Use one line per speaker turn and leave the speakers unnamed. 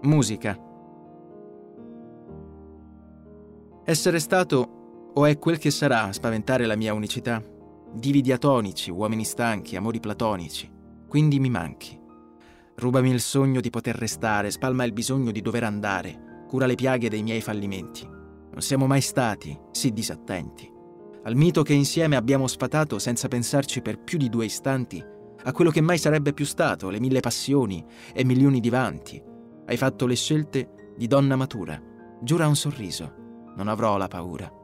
Musica. Essere stato, o è quel che sarà a spaventare la mia unicità, divi diatonici, uomini stanchi, amori platonici, quindi mi manchi. Rubami il sogno di poter restare, spalma il bisogno di dover andare, cura le piaghe dei miei fallimenti. Non siamo mai stati sì disattenti al mito che insieme abbiamo sfatato senza pensarci per più di 2 istanti, a quello che mai sarebbe più stato, le 1000 passioni e milioni di vanti. Hai fatto le scelte di donna matura. Giura un sorriso, non avrò la paura.